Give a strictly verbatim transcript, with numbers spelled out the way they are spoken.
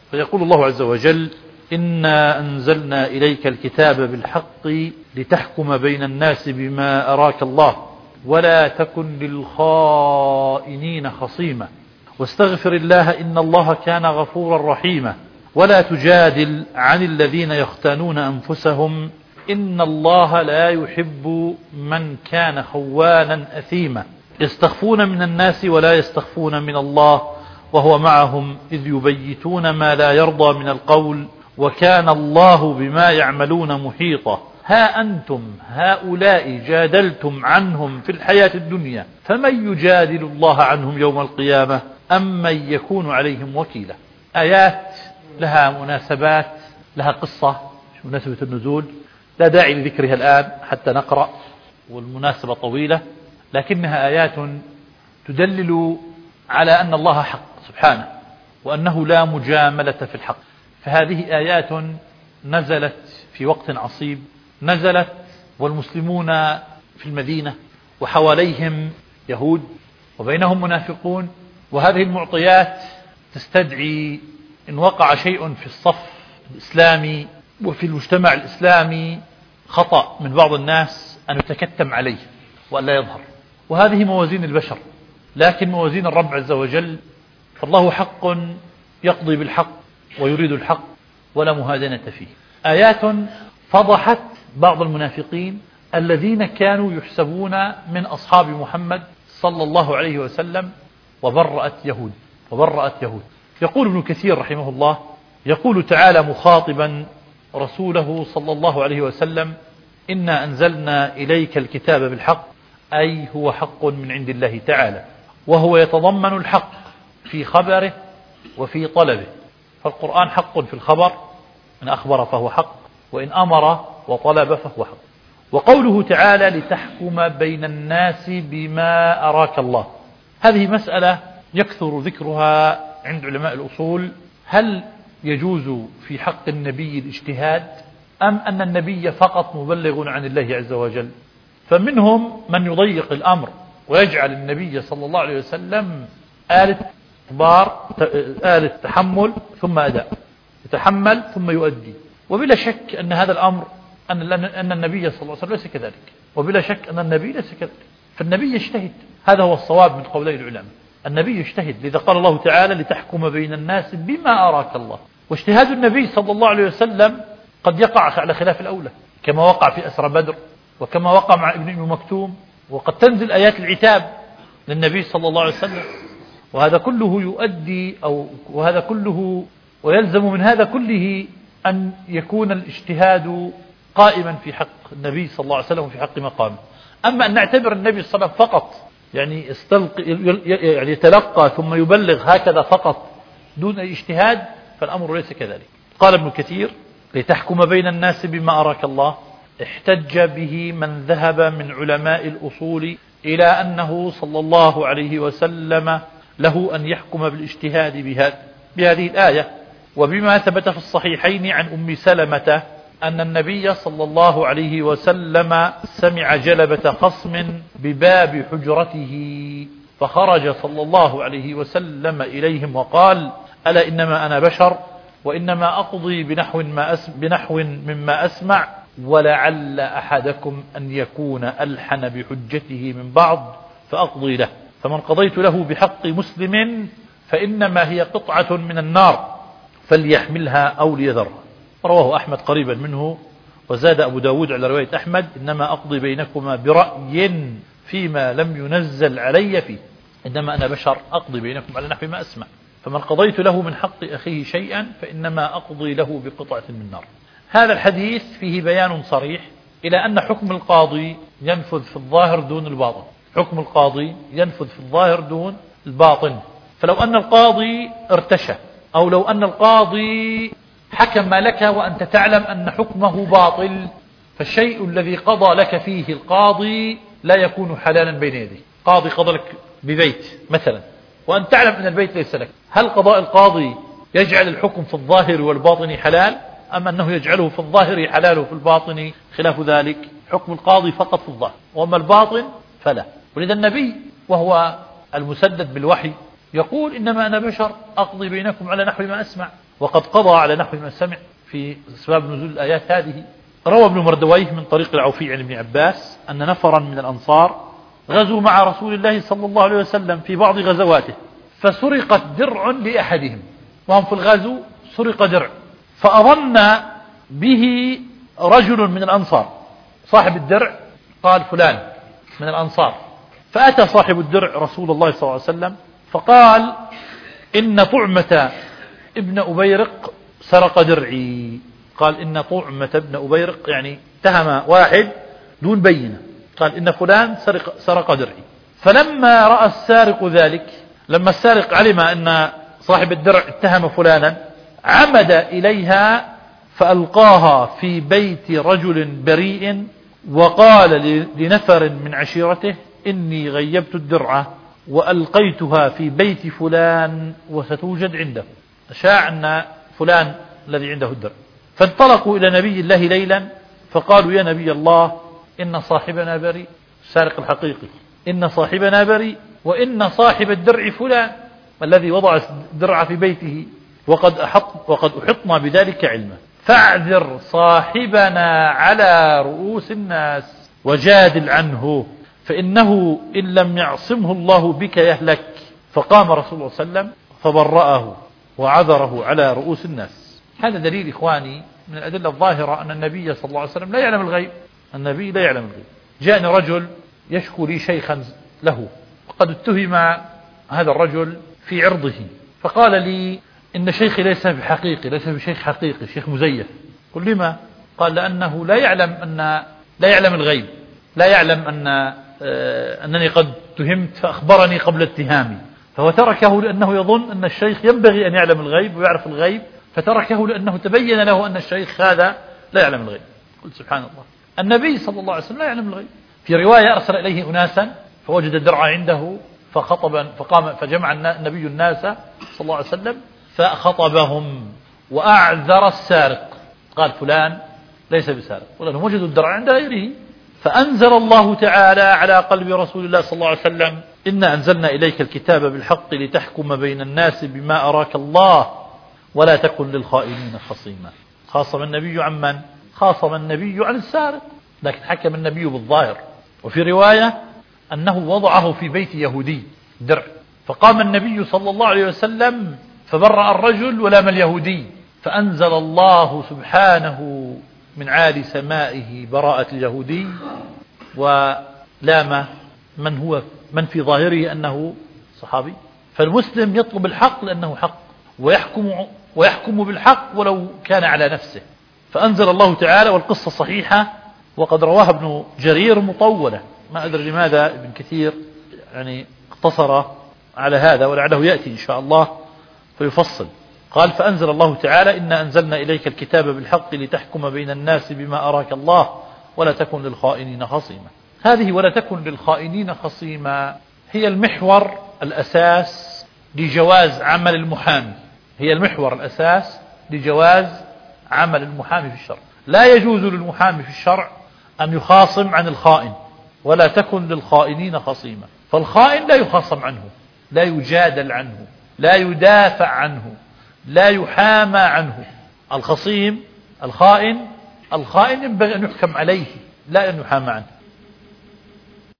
فيقول الله عز وجل: إنا أنزلنا إليك الكتاب بالحق لتحكم بين الناس بما أراك الله ولا تكن للخائنين خصيما واستغفر الله إن الله كان غفورا رحيما ولا تجادل عن الذين يختانون أنفسهم إن الله لا يحب من كان خوانا أثيما يستخفون من الناس ولا يستخفون من الله وهو معهم إذ يبيتون ما لا يرضى من القول وكان الله بما يعملون محيطا ها أنتم هؤلاء جادلتم عنهم في الحياة الدنيا فمن يجادل الله عنهم يوم القيامة أم من يكون عليهم وكيلا. آيات لها مناسبات، لها قصة مناسبة النزول، لا داعي لذكرها الآن حتى نقرأ والمناسبة طويلة، لكنها آيات تدلل على أن الله حق سبحانه وأنه لا مجاملة في الحق. فهذه آيات نزلت في وقت عصيب، نزلت والمسلمون في المدينة وحواليهم يهود وبينهم منافقون، وهذه المعطيات تستدعي إن وقع شيء في الصف الإسلامي وفي المجتمع الإسلامي خطأ من بعض الناس أن يتكتم عليه وأن لا يظهر، وهذه موازين البشر، لكن موازين الرب عز وجل فالله حق يقضي بالحق ويريد الحق ولا مهادنة فيه. آيات فضحت بعض المنافقين الذين كانوا يحسبون من أصحاب محمد صلى الله عليه وسلم وبرأت يهود وبرأت يهود. يقول ابن كثير رحمه الله، يقول تعالى مخاطبا رسوله صلى الله عليه وسلم: إنا أنزلنا إليك الكتاب بالحق، أي هو حق من عند الله تعالى، وهو يتضمن الحق في خبره وفي طلبه، فالقرآن حق في الخبر، إن أخبر فهو حق، وإن أمر وطلب فهو حق. وقوله تعالى: لتحكم بين الناس بما أراك الله، هذه مسألة يكثر ذكرها عند علماء الأصول. هل يجوز في حق النبي الاجتهاد أم أن النبي فقط مبلغ عن الله عز وجل؟ فمنهم من يضيق الأمر ويجعل النبي صلى الله عليه وسلم آلة إخبار، آلة تحمل ثم أداء، يتحمل ثم يؤدي، وبلا شك أن هذا الأمر أن أن النبي صلى الله عليه وسلم ليس كذلك، وبلا شك أن النبي ليس كذلك، فالنبي يجتهد، هذا هو الصواب من قولي العلماء، النبي يجتهد، لذا قال الله تعالى: لتحكم بين الناس بما أراك الله. واجتهاد النبي صلى الله عليه وسلم قد يقع على خلاف الأولى، كما وقع في أسرى بدر، وكما وقع مع ابن أم مكتوم، وقد تنزل آيات العتاب للنبي صلى الله عليه وسلم، وهذا كله يؤدي أو وهذا كله ويلزم من هذا كله أن يكون الاجتهاد قائما في حق النبي صلى الله عليه وسلم وفي حق مقامه. أما أن نعتبر النبي صلى الله عليه وسلم فقط يعني استلقي يعني يتلقى ثم يبلغ هكذا فقط دون اجتهاد، فالأمر ليس كذلك. قال ابن كثير: لتحكم بين الناس بما أراك الله، احتج به من ذهب من علماء الأصول إلى أنه صلى الله عليه وسلم له أن يحكم بالاجتهاد بهذه الآية، وبما ثبت في الصحيحين عن أم سلمة أن النبي صلى الله عليه وسلم سمع جلبة خصم بباب حجرته فخرج صلى الله عليه وسلم إليهم وقال: ألا إنما أنا بشر وإنما أقضي بنحو, ما أسمع بنحو مما أسمع ولعل أحدكم أن يكون ألحن بحجته من بعض فأقضي له، فمن قضيت له بحق مسلم فإنما هي قطعة من النار فليحملها أو ليذرها. رواه أحمد قريبا منه، وزاد أبو داود على رواية أحمد: إنما أقضي بينكما برأي فيما لم ينزل علي فيه، إنما أنا بشر أقضي بينكم على نحو ما أسمع، فمن قضيت له من حق أخيه شيئا فإنما أقضي له بقطعة من نار. هذا الحديث فيه بيان صريح إلى أن حكم القاضي ينفذ في الظاهر دون الباطن، حكم القاضي ينفذ في الظاهر دون الباطن. فلو أن القاضي ارتشى، أو لو أن القاضي حكم لك وأنت تعلم أن حكمه باطل، فالشيء الذي قضى لك فيه القاضي لا يكون حلالا بين يديه. قاضي قضى لك ببيت مثلا وأن تعلم أن البيت ليس لك، هل قضاء القاضي يجعل الحكم في الظاهر والباطن حلال، أم أنه يجعله في الظاهر حلال وفي الباطن خلاف ذلك؟ حكم القاضي فقط في الظاهر، وأما الباطن فلا. ولذا النبي وهو المسدد بالوحي يقول: إنما أنا بشر أقضي بينكم على نحو ما أسمع وقد قضى على نحو من سمع في أسباب نزول الآيات هذه. روى ابن مردويه من طريق العوفي عن ابن عباس أن نفرا من الأنصار غزوا مع رسول الله صلى الله عليه وسلم في بعض غزواته، فسرقت درع لأحدهم، وهم في الغزو سرق درع، فأظن به رجل من الأنصار، صاحب الدرع قال فلان من الأنصار، فأتى صاحب الدرع رسول الله صلى الله عليه وسلم فقال إن طعمة ابن أبيرق سرق درعي. قال إن طعمة ابن أبيرق، يعني اتهم واحد دون بينة، قال إن فلان سرق, سرق درعي. فلما رأى السارق ذلك، لما السارق علم أن صاحب الدرع اتهم فلانا، عمد إليها فألقاها في بيت رجل بريء، وقال لنفر من عشيرته إني غيبت الدرعة وألقيتها في بيت فلان وستوجد عنده. شاع أن فلان الذي عنده الدرع. فانطلقوا إلى نبي الله ليلا فقالوا يا نبي الله إن صاحبنا بريء، السارق الحقيقي، إن صاحبنا بريء، وإن صاحب الدرع فلان الذي وضع الدرع في بيته، وقد أحط وقد أحطنا بذلك علما، فاعذر صاحبنا على رؤوس الناس وجادل عنه، فإنه إن لم يعصمه الله بك يهلك. فقام رسول الله صلى الله عليه وسلم فبرأه وعذره على رؤوس الناس. هذا دليل إخواني من الأدلة الظاهرة أن النبي صلى الله عليه وسلم لا يعلم الغيب. النبي لا يعلم الغيب. جاءني رجل يشكو لي شيخا له، وقد اتهم هذا الرجل في عرضه، فقال لي إن شيخي ليس بحقيقي، ليس بشيخ حقيقي، شيخ مزيف. قل لما؟ قال لأنه لا يعلم أن لا يعلم الغيب، لا يعلم أن آه أنني قد اتهمت فأخبرني قبل اتهامي، فهو تركه لأنه يظن أن الشيخ ينبغي أن يعلم الغيب ويعرف الغيب، فتركه لأنه تبين له أن الشيخ هذا لا يعلم الغيب. قلت سبحان الله، النبي صلى الله عليه وسلم لا يعلم الغيب. في رواية أرسل إليه أناسا فوجد الدرع عنده فخطب فقام فجمع النبي الناس صلى الله عليه وسلم فخطبهم وأعذر السارق، قال فلان ليس بسارق، ولأنهم وجدوا الدرع عند غيره. فأنزل الله تعالى على قلب رسول الله صلى الله عليه وسلم إنا أنزلنا إليك الكتاب بالحق لتحكم بين الناس بما أراك الله ولا تكن للخائنين خصيما. خاصم النبي عن من؟ خاصم النبي عن السارق، لكن حكم النبي بالظاهر. وفي رواية أنه وضعه في بيت يهودي درع، فقام النبي صلى الله عليه وسلم فبرأ الرجل ولام اليهودي، فأنزل الله سبحانه من عالي سمائه براءة اليهودي ولام من هو من في ظاهره أنه صحابي. فالمسلم يطلب الحق لأنه حق، ويحكم ويحكم بالحق ولو كان على نفسه. فأنزل الله تعالى، والقصة صحيحة وقد رواها ابن جرير مطولة، ما أدري لماذا ابن كثير يعني اقتصر على هذا، ولعله يأتي إن شاء الله فيفصل. قال فأنزل الله تعالى إنا أنزلنا إليك الكتاب بالحق لتحكم بين الناس بما أراك الله ولا تكن للخائنين خصيما. هذه ولا تكن للخائنين خصيما هي المحور الأساس لجواز عمل المحامي، هي المحور الأساس لجواز عمل المحامي في الشرع. لا يجوز للمحامي في الشرع أن يخاصم عن الخائن، ولا تكن للخائنين خصيما. فالخائن لا يخاصم عنه، لا يجادل عنه، لا يدافع عنه، لا يحامى عنه. الخصيم الخائن الخائن ينبغي أن يحكم عليه لا أن يحامى عنه.